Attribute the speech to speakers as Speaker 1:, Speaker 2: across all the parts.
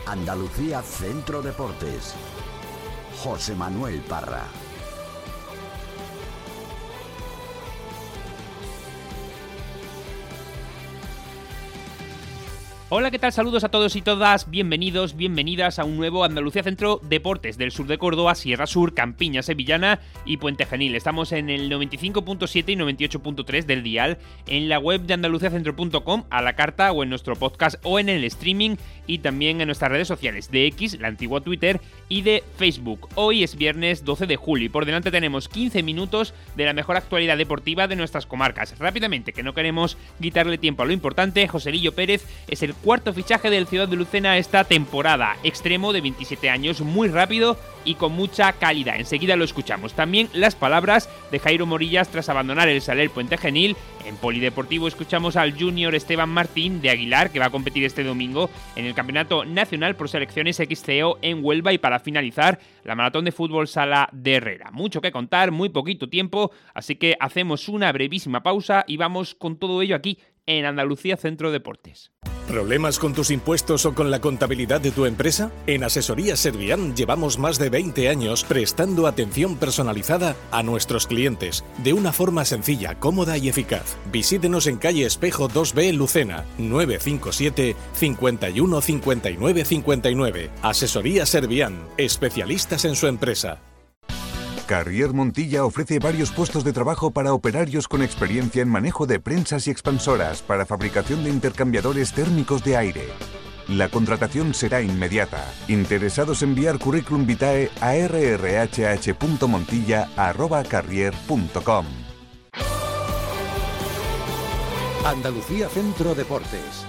Speaker 1: Andalucía Centro Deportes. José Manuel Parra.
Speaker 2: Hola, ¿qué tal? Saludos a todos y todas, bienvenidos, bienvenidas a un nuevo Andalucía Centro Deportes del sur de Córdoba, Sierra Sur, Campiña Sevillana y Puente Genil. Estamos en el 95.7 y 98.3 del dial, en la web de andaluciacentro.com, a la carta o en nuestro podcast o en el streaming y también en nuestras redes sociales de X, la antigua Twitter, y de Facebook. Hoy es viernes 12 de julio y por delante tenemos 15 minutos de la mejor actualidad deportiva de nuestras comarcas. Rápidamente, que no queremos quitarle tiempo a lo importante, Joselillo Pérez es el cuarto fichaje del Ciudad de Lucena esta temporada. Extremo de 27 años, muy rápido y con mucha calidad. Enseguida lo escuchamos. También las palabras de Jairo Morillas tras abandonar el Saler Puente Genil. En Polideportivo escuchamos al junior Esteban Martín de Aguilar, que va a competir este domingo en el Campeonato Nacional por Selecciones XCO en Huelva. Y para finalizar, la maratón de fútbol sala de Herrera. Mucho que contar, muy poquito tiempo, así que hacemos una brevísima pausa y vamos con todo ello aquí en Andalucía Centro Deportes.
Speaker 3: ¿Problemas con tus impuestos o con la contabilidad de tu empresa? En Asesorías Servian llevamos más de 20 años prestando atención personalizada a nuestros clientes de una forma sencilla, cómoda y eficaz. Visítenos en calle Espejo 2B, Lucena, 957 51 59 59. Asesorías Servian, especialistas en su empresa.
Speaker 4: Carrier Montilla ofrece varios puestos de trabajo para operarios con experiencia en manejo de prensas y expansoras para fabricación de intercambiadores térmicos de aire. La contratación será inmediata. Interesados en enviar currículum vitae a rrhh.montilla@carrier.com.
Speaker 1: Andalucía Centro Deportes.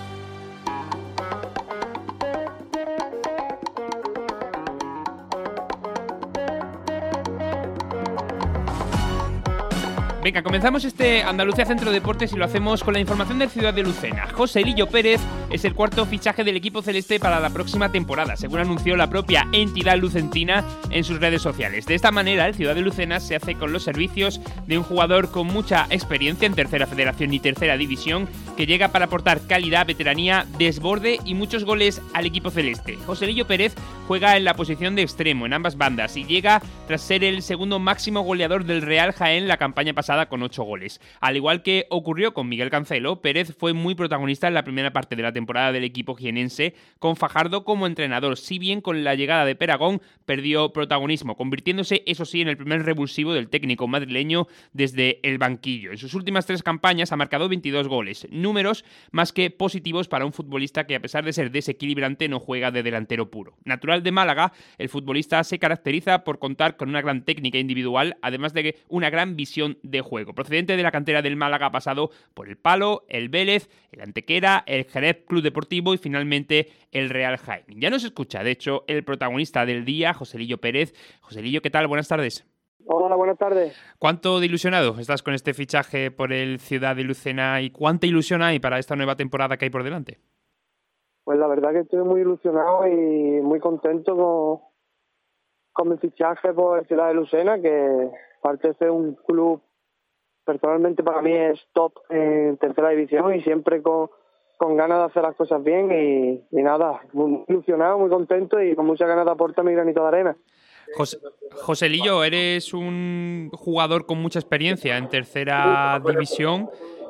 Speaker 2: Venga, comenzamos este Andalucía Centro Deportes y lo hacemos con la información del Ciudad de Lucena. Joselillo Pérez es el cuarto fichaje del equipo celeste para la próxima temporada, según anunció la propia entidad lucentina en sus redes sociales. De esta manera, el Ciudad de Lucena se hace con los servicios de un jugador con mucha experiencia en Tercera Federación y Tercera División, que llega para aportar calidad, veteranía, desborde y muchos goles al equipo celeste. Joselillo Pérez juega en la posición de extremo en ambas bandas y llega tras ser el segundo máximo goleador del Real Jaén la campaña pasada con 8 goles. Al igual que ocurrió con Miguel Cancelo, Pérez fue muy protagonista en la primera parte de la temporada del equipo jienense, con Fajardo como entrenador, si bien con la llegada de Peragón perdió protagonismo, convirtiéndose, eso sí, en el primer revulsivo del técnico madrileño desde el banquillo. En sus últimas 3 campañas ha marcado 22 goles, números más que positivos para un futbolista que, a pesar de ser desequilibrante, no juega de delantero puro. Natural de Málaga, el futbolista se caracteriza por contar con una gran técnica individual, además de una gran visión de juego. Procedente de la cantera del Málaga, ha pasado por el Palo, el Vélez, el Antequera, el Jerez Club Deportivo y finalmente el Real Jaén. Ya nos escucha, de hecho, el protagonista del día, Joselillo Pérez. Joselillo, ¿qué tal? Buenas tardes.
Speaker 5: Hola, buenas tardes.
Speaker 2: ¿Cuánto de ilusionado estás con este fichaje por el Ciudad de Lucena y cuánta ilusión hay para esta nueva temporada que hay por delante?
Speaker 5: Pues la verdad que estoy muy ilusionado y muy contento con mi fichaje por el Ciudad de Lucena, que aparte de ser un club, personalmente para mí es top en Tercera División y siempre con ganas de hacer las cosas bien y nada, muy ilusionado, muy contento y con muchas ganas de aportar mi granito de arena.
Speaker 2: Joselillo, eres un jugador con mucha experiencia en Tercera División.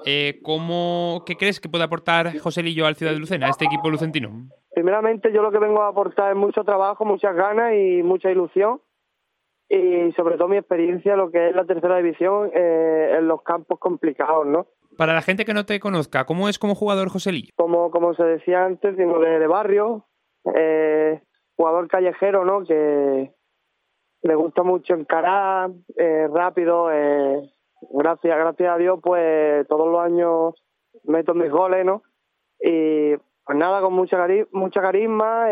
Speaker 2: ¿Qué crees que puede aportar Joselillo al Ciudad de Lucena, a este equipo lucentino?
Speaker 5: Primeramente, yo lo que vengo a aportar es mucho trabajo, muchas ganas y mucha ilusión. Y sobre todo mi experiencia, lo que es la Tercera División, en los campos complicados, ¿no?
Speaker 2: Para la gente que no te conozca, ¿cómo es como jugador Joselillo?
Speaker 5: Como se decía antes, vengo de barrio, jugador callejero, ¿no? Que le gusta mucho encarar, rápido. Gracias a Dios, pues todos los años meto mis goles, ¿no? Y pues nada, con mucha carisma,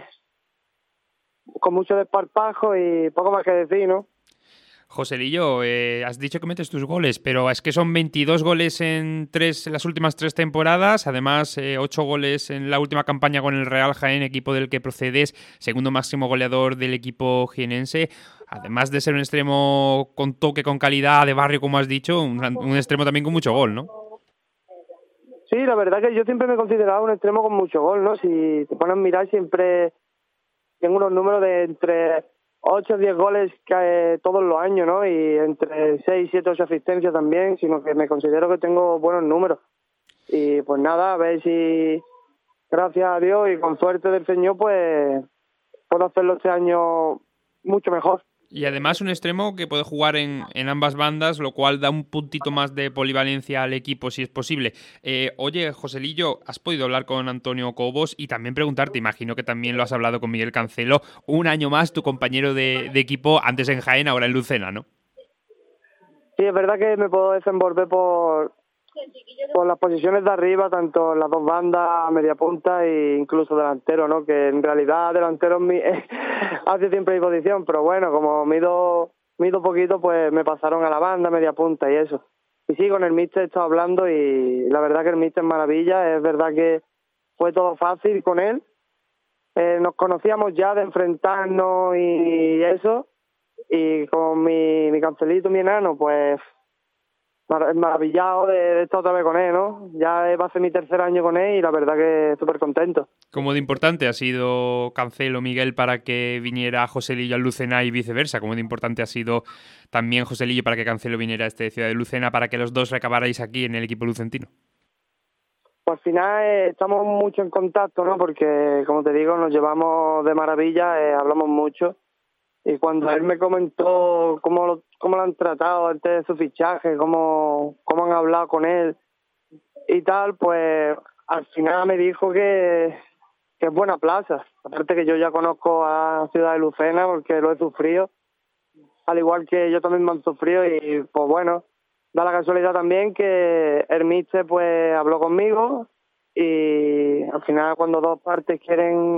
Speaker 5: con mucho desparpajo y poco más que decir, ¿no?
Speaker 2: Joselillo, has dicho que metes tus goles, pero es que son 22 goles en las últimas 3 temporadas, además 8 goles en la última campaña con el Real Jaén, equipo del que procedes, segundo máximo goleador del equipo jienense, además de ser un extremo con toque, con calidad, de barrio, como has dicho, un extremo también con mucho gol, ¿no?
Speaker 5: Sí, la verdad que yo siempre me he considerado un extremo con mucho gol, ¿no? Si te pones a mirar, siempre tengo unos números de entre 8 o 10 goles todos los años, ¿no? Y entre 6, 7, 8 asistencias también, sino que me considero que tengo buenos números. Y pues nada, a ver si, gracias a Dios y con suerte del Señor, pues puedo hacerlo este año mucho mejor.
Speaker 2: Y además un extremo que puede jugar en ambas bandas, lo cual da un puntito más de polivalencia al equipo si es posible. Oye, Joselillo, ¿has podido hablar con Antonio Cobos? Y también preguntarte, imagino que también lo has hablado con Miguel Cancelo, un año más tu compañero de equipo, antes en Jaén, ahora en Lucena, ¿no?
Speaker 5: Sí, es verdad que me puedo desenvolver por las posiciones de arriba, tanto en las dos bandas, media punta e incluso delantero, ¿no? Que en realidad delantero hace siempre mi posición, pero bueno, como mido poquito, pues me pasaron a la banda, media punta y eso. Y sí, con el míster he estado hablando y la verdad que el míster es maravilla, es verdad que fue todo fácil con él. Nos conocíamos ya de enfrentarnos y eso, y con mi Cancelito, mi enano, pues maravillado de estar otra vez con él, ¿no? Ya va a ser mi tercer año con él y la verdad que súper contento.
Speaker 2: ¿Cómo de importante ha sido Cancelo, Miguel, para que viniera Joselillo al Lucena y viceversa? ¿Cómo de importante ha sido también Joselillo para que Cancelo viniera a Ciudad de Lucena, para que los dos recabarais aquí en el equipo lucentino?
Speaker 5: Pues al final estamos mucho en contacto, ¿no? Porque, como te digo, nos llevamos de maravilla, hablamos mucho. Y cuando él me comentó cómo lo han tratado antes de su fichaje, cómo han hablado con él y tal, pues al final me dijo que es buena plaza. Aparte que yo ya conozco a Ciudad de Lucena porque lo he sufrido, al igual que yo también me han sufrido y pues bueno, da la casualidad también que el míster pues habló conmigo y al final cuando dos partes quieren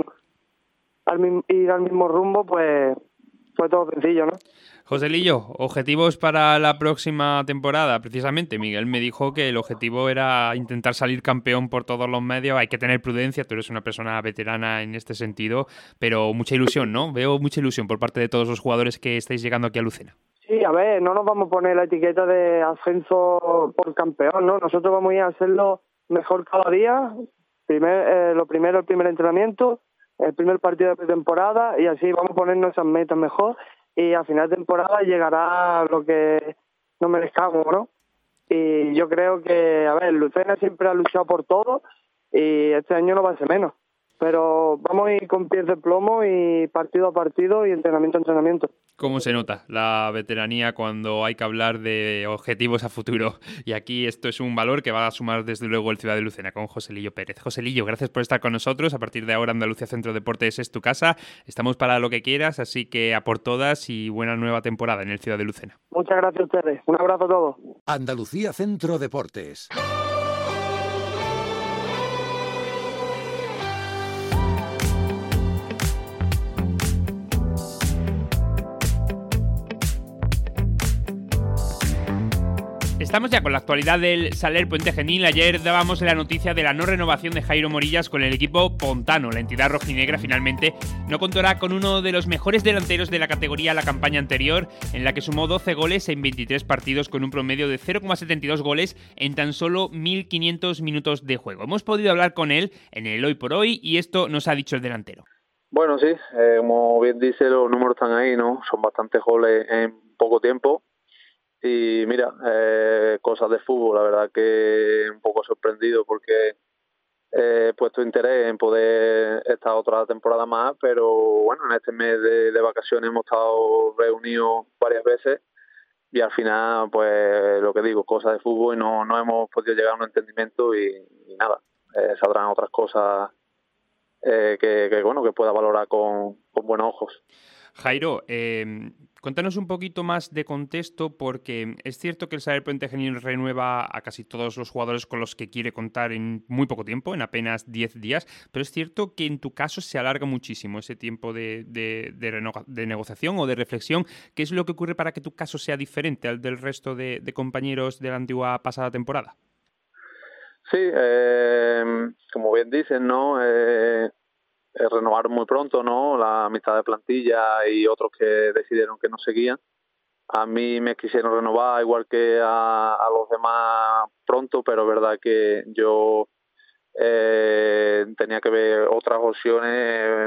Speaker 5: ir al mismo rumbo, pues fue todo sencillo, ¿no?
Speaker 2: Joselillo, objetivos para la próxima temporada. Precisamente, Miguel me dijo que el objetivo era intentar salir campeón por todos los medios. Hay que tener prudencia, tú eres una persona veterana en este sentido, pero mucha ilusión, ¿no? Veo mucha ilusión por parte de todos los jugadores que estáis llegando aquí a Lucena.
Speaker 5: Sí, a ver, no nos vamos a poner la etiqueta de ascenso por campeón, ¿no? Nosotros vamos a ir a hacerlo mejor cada día. El primer entrenamiento, el primer partido de pretemporada y así vamos a ponernos esas metas mejor y a final de temporada llegará lo que nos merezcamos, ¿no? Y yo creo que, a ver, Lucena siempre ha luchado por todo y este año no va a ser menos. Pero vamos a ir con pies de plomo y partido a partido y entrenamiento a entrenamiento.
Speaker 2: ¿Cómo se nota la veteranía cuando hay que hablar de objetivos a futuro? Y aquí esto es un valor que va a sumar desde luego el Ciudad de Lucena con Joselillo Pérez. Joselillo, gracias por estar con nosotros. A partir de ahora Andalucía Centro Deportes es tu casa. Estamos para lo que quieras, así que a por todas y buena nueva temporada en el Ciudad de Lucena.
Speaker 5: Muchas gracias a ustedes. Un abrazo a todos.
Speaker 1: Andalucía Centro Deportes.
Speaker 2: Estamos ya con la actualidad del Saler Puente Genil. Ayer dábamos la noticia de la no renovación de Jairo Morillas con el equipo pontano. La entidad rojinegra finalmente no contará con uno de los mejores delanteros de la categoría la campaña anterior, en la que sumó 12 goles en 23 partidos con un promedio de 0,72 goles en tan solo 1.500 minutos de juego. Hemos podido hablar con él en el Hoy por Hoy y esto nos ha dicho el delantero.
Speaker 6: Bueno, sí, como bien dice, los números están ahí, ¿no? Son bastantes goles en poco tiempo. Y mira, cosas de fútbol, la verdad que un poco sorprendido porque he puesto interés en poder estar otra temporada más, pero bueno, en este mes de vacaciones hemos estado reunidos varias veces y al final, pues lo que digo, cosas de fútbol y no hemos podido llegar a un entendimiento y nada, saldrán otras cosas que bueno, que pueda valorar con buenos ojos.
Speaker 2: Jairo, cuéntanos un poquito más de contexto porque es cierto que el Saler Puente Genil renueva a casi todos los jugadores con los que quiere contar en muy poco tiempo, en apenas 10 días, pero es cierto que en tu caso se alarga muchísimo ese tiempo de negociación o de reflexión. ¿Qué es lo que ocurre para que tu caso sea diferente al del resto de compañeros de la antigua pasada temporada?
Speaker 6: Sí, como bien dicen, ¿no? Renovaron muy pronto, ¿no? La mitad de plantilla y otros que decidieron que no seguían. A mí me quisieron renovar igual que a los demás pronto, pero es verdad que yo tenía que ver otras opciones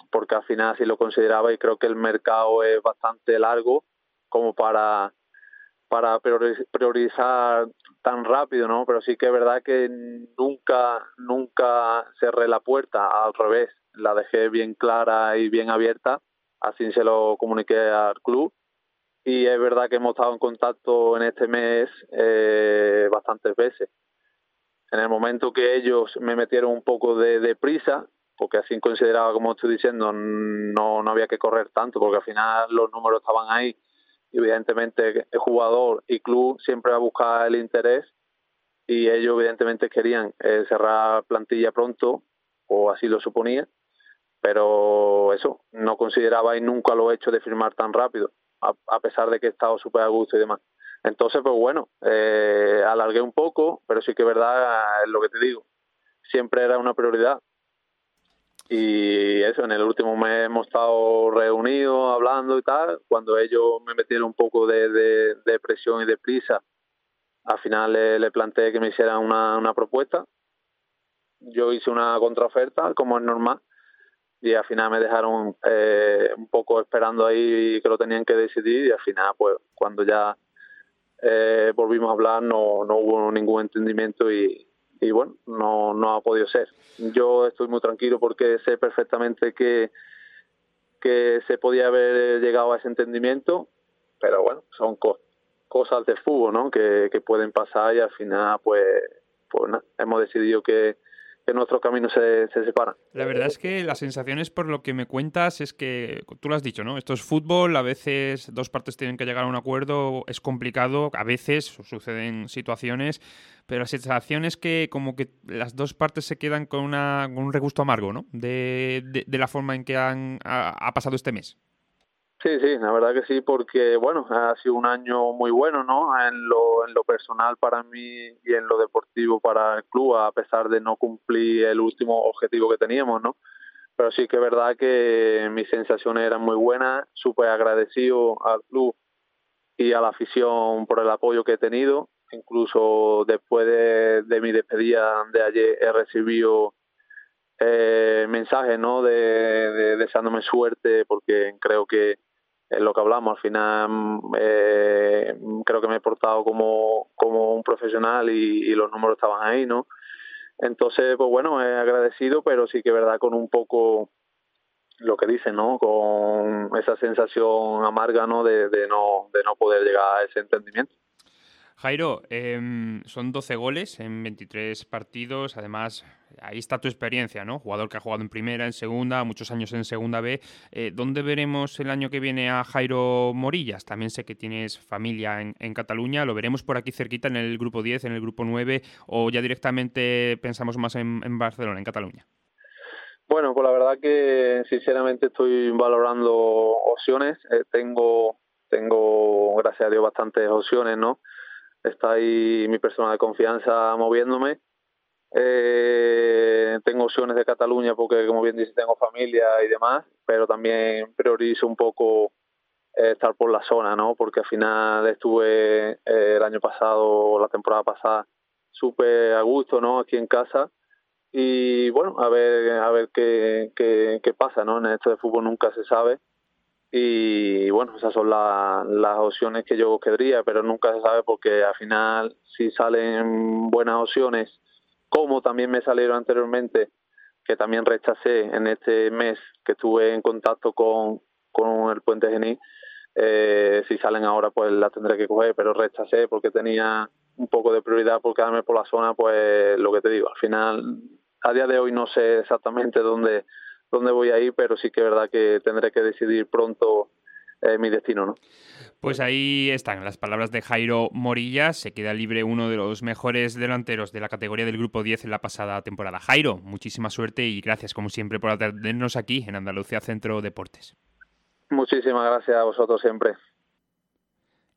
Speaker 6: porque al final sí lo consideraba, y creo que el mercado es bastante largo como para priorizar tan rápido, ¿no? Pero sí que es verdad que nunca cerré la puerta, al revés, la dejé bien clara y bien abierta, así se lo comuniqué al club, y es verdad que hemos estado en contacto en este mes bastantes veces. En el momento que ellos me metieron un poco de prisa, porque así consideraba, como estoy diciendo, no había que correr tanto, porque al final los números estaban ahí, y evidentemente el jugador y club siempre va a buscar el interés, y ellos evidentemente querían cerrar plantilla pronto, o así lo suponía, pero eso, no consideraba y nunca lo he hecho de firmar tan rápido, a pesar de que he estado súper a gusto y demás. Entonces, pues bueno, alargué un poco, pero sí que es verdad, es lo que te digo, siempre era una prioridad. Y eso, en el último mes hemos estado reunidos, hablando y tal. Cuando ellos me metieron un poco de presión y de prisa, al final le planteé que me hicieran una propuesta. Yo hice una contraoferta, como es normal, y al final me dejaron un poco esperando ahí que lo tenían que decidir, y al final, pues cuando ya volvimos a hablar, no hubo ningún entendimiento, y bueno, no ha podido ser. Yo estoy muy tranquilo porque sé perfectamente que se podía haber llegado a ese entendimiento, pero bueno, son cosas de fútbol, ¿no? Que pueden pasar, y al final pues nada, hemos decidido que nuestros caminos se separan.
Speaker 2: La verdad es que las sensaciones, por lo que me cuentas, es que, tú lo has dicho, ¿no? Esto es fútbol, a veces dos partes tienen que llegar a un acuerdo, es complicado, a veces suceden situaciones, pero la sensación es que como que las dos partes se quedan con un regusto amargo, ¿no? De la forma en que ha pasado este mes.
Speaker 6: Sí, la verdad que sí, porque bueno, ha sido un año muy bueno, ¿no? En lo personal para mí y en lo deportivo para el club, a pesar de no cumplir el último objetivo que teníamos, ¿no? Pero sí que es verdad que mis sensaciones eran muy buenas, súper agradecido al club y a la afición por el apoyo que he tenido. Incluso después de mi despedida de ayer he recibido mensajes, ¿no? De deseándome suerte, porque creo que es lo que hablamos. Al final creo que me he portado como un profesional, y los números estaban ahí, ¿no? Entonces, pues bueno, agradecido, pero sí que es verdad con un poco lo que dicen, ¿no? Con esa sensación amarga, ¿no? De no poder llegar a ese entendimiento.
Speaker 2: Jairo, son 12 goles en 23 partidos, además ahí está tu experiencia, ¿no? Jugador que ha jugado en primera, en segunda, muchos años en segunda B. ¿Dónde veremos el año que viene a Jairo Morillas? También sé que tienes familia en Cataluña, ¿lo veremos por aquí cerquita en el grupo 10, en el grupo 9, o ya directamente pensamos más en Barcelona, en Cataluña?
Speaker 6: Bueno, pues la verdad que sinceramente estoy valorando opciones. Tengo, gracias a Dios, bastantes opciones, ¿no? Está ahí mi persona de confianza moviéndome. Tengo opciones de Cataluña porque, como bien dice, tengo familia y demás, pero también priorizo un poco estar por la zona, ¿no? Porque al final estuve el año pasado, la temporada pasada, súper a gusto, ¿no? Aquí en casa. Y bueno, a ver qué pasa, ¿no? En esto de fútbol nunca se sabe. Y bueno, esas son las opciones que yo querría, pero nunca se sabe, porque al final, si salen buenas opciones, como también me salieron anteriormente, que también rechacé en este mes que estuve en contacto con el Puente Genil, si salen ahora pues las tendré que coger, pero rechacé porque tenía un poco de prioridad por quedarme por la zona. Pues lo que te digo, al final, a día de hoy no sé exactamente dónde voy a ir, pero sí que es verdad que tendré que decidir pronto mi destino, ¿no?
Speaker 2: Pues ahí están las palabras de Jairo Morillas. Se queda libre uno de los mejores delanteros de la categoría del Grupo 10 en la pasada temporada. Jairo, muchísima suerte y gracias, como siempre, por atendernos aquí en Andalucía Centro Deportes.
Speaker 6: Muchísimas gracias a vosotros siempre.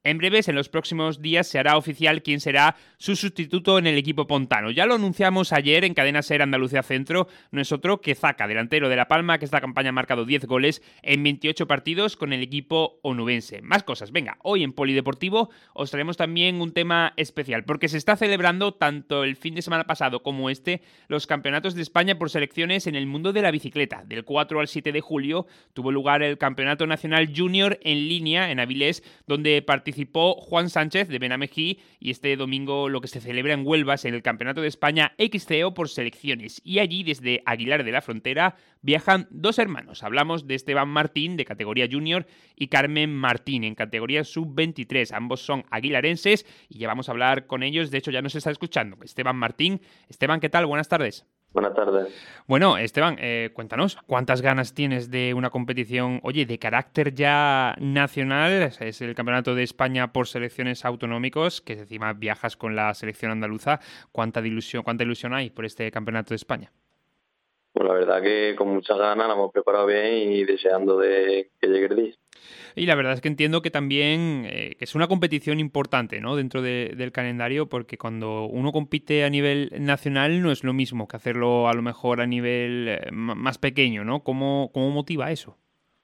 Speaker 2: En breves, en los próximos días, se hará oficial quién será su sustituto en el equipo pontano. Ya lo anunciamos ayer en Cadena SER Andalucía Centro. No es otro que Zaka, delantero de La Palma, que esta campaña ha marcado 10 goles en 28 partidos con el equipo onubense. Más cosas. Venga, hoy en Polideportivo os traemos también un tema especial, porque se está celebrando tanto el fin de semana pasado como los campeonatos de España por selecciones en el mundo de la bicicleta. Del 4 al 7 de julio tuvo lugar el Campeonato Nacional Junior en línea en Avilés, donde participó Juan Sánchez de Benamejí, y este domingo lo que se celebra en Huelva es en el Campeonato de España XCO por selecciones, y allí desde Aguilar de la Frontera viajan dos hermanos. Hablamos de Esteban Martín de categoría junior y Carmen Martín en categoría sub-23. Ambos son aguilarenses y ya vamos a hablar con ellos. De hecho, ya nos está escuchando Esteban Martín. Esteban, ¿qué tal? Buenas tardes.
Speaker 6: Buenas tardes.
Speaker 2: Bueno, Esteban, cuéntanos, ¿cuántas ganas tienes de una competición, oye, de carácter ya nacional? Es el Campeonato de España por selecciones autonómicos, que encima viajas con la selección andaluza. ¿Cuánta ilusión hay por este Campeonato de España?
Speaker 6: Pues la verdad que con muchas ganas nos hemos preparado bien y deseando de que llegue el día.
Speaker 2: Y la verdad es que entiendo que también que es una competición importante, ¿no?, dentro del calendario, porque cuando uno compite a nivel nacional no es lo mismo que hacerlo a lo mejor a nivel más pequeño, ¿no? ¿Cómo motiva eso?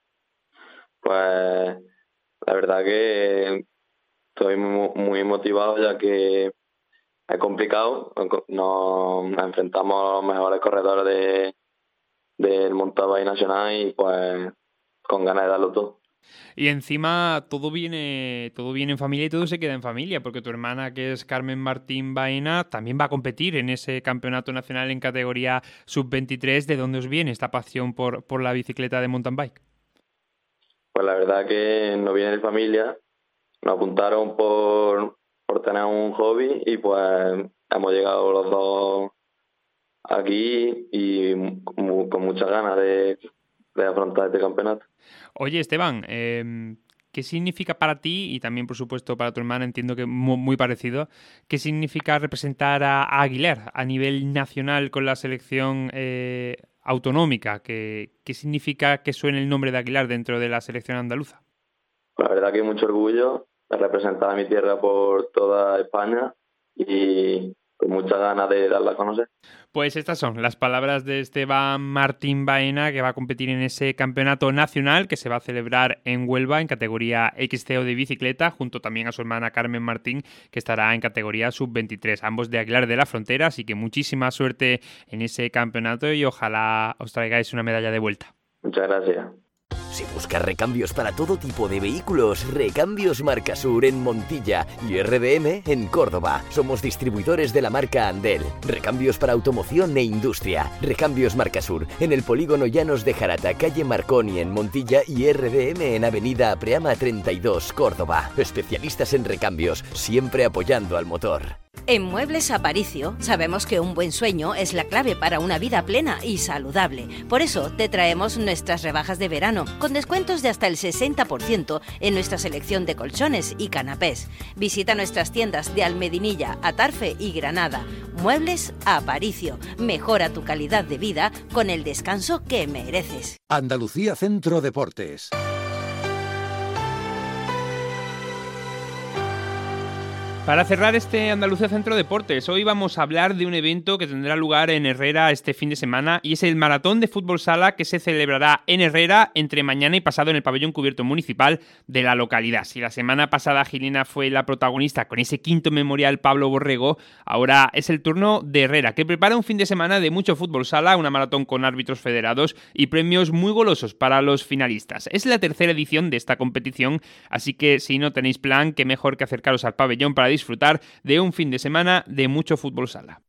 Speaker 6: Pues la verdad que estoy muy motivado, ya que es complicado. Nos enfrentamos a los mejores corredores del mountain bike nacional y pues con ganas de darlo todo.
Speaker 2: Y encima todo viene en familia y todo se queda en familia, porque tu hermana, que es Carmen Martín Baena, también va a competir en ese campeonato nacional en categoría sub-23. ¿De dónde os viene esta pasión por la bicicleta de mountain bike?
Speaker 6: Pues la verdad que nos viene de familia. Nos apuntaron por tener un hobby y pues hemos llegado los dos aquí y con muchas ganas de afrontar este campeonato.
Speaker 2: Oye, Esteban, ¿qué significa para ti, y también por supuesto para tu hermana, entiendo que muy parecido, qué significa representar a Aguilar a nivel nacional con la selección autonómica? ¿Qué significa que suene el nombre de Aguilar dentro de la selección andaluza?
Speaker 6: La verdad que mucho orgullo de representar a mi tierra por toda España y con muchas ganas de darla a conocer.
Speaker 2: Pues estas son las palabras de Esteban Martín Baena, que va a competir en ese campeonato nacional que se va a celebrar en Huelva en categoría XCO de bicicleta, junto también a su hermana Carmen Martín, que estará en categoría sub-23, ambos de Aguilar de la Frontera. Así que muchísima suerte en ese campeonato y ojalá os traigáis una medalla de vuelta.
Speaker 6: Muchas gracias.
Speaker 7: Si buscas recambios para todo tipo de vehículos, Recambios Marcasur en Montilla y RDM en Córdoba. Somos distribuidores de la marca Andel. Recambios para automoción e industria. Recambios Marcasur en el polígono Llanos de Jarata, calle Marconi en Montilla, y RDM en avenida Apreama 32, Córdoba. Especialistas en recambios, siempre apoyando al motor.
Speaker 8: En Muebles Aparicio sabemos que un buen sueño es la clave para una vida plena y saludable. Por eso te traemos nuestras rebajas de verano, con descuentos de hasta el 60% en nuestra selección de colchones y canapés. Visita nuestras tiendas de Almedinilla, Atarfe y Granada. Muebles Aparicio. Mejora tu calidad de vida con el descanso que mereces.
Speaker 1: Andalucía Centro Deportes.
Speaker 2: Para cerrar este Andalucía Centro Deportes, hoy vamos a hablar de un evento que tendrá lugar en Herrera este fin de semana, y es el Maratón de Fútbol Sala, que se celebrará en Herrera entre mañana y pasado en el pabellón cubierto municipal de la localidad. Si la semana pasada Gilena fue la protagonista con ese quinto memorial Pablo Borrego, ahora es el turno de Herrera, que prepara un fin de semana de mucho fútbol sala, una maratón con árbitros federados y premios muy golosos para los finalistas. Es la tercera edición de esta competición, así que si no tenéis plan, qué mejor que acercaros al pabellón para disfrutar de un fin de semana de mucho fútbol sala.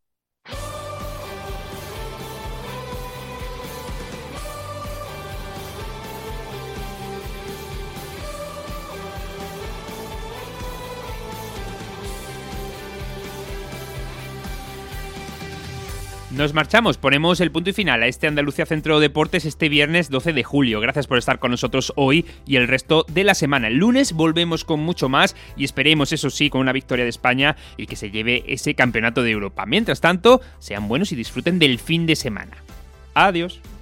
Speaker 2: Nos marchamos, ponemos el punto y final a este Andalucía Centro Deportes este viernes 12 de julio. Gracias por estar con nosotros hoy y el resto de la semana. El lunes volvemos con mucho más y esperemos, eso sí, con una victoria de España y que se lleve ese campeonato de Europa. Mientras tanto, sean buenos y disfruten del fin de semana. Adiós.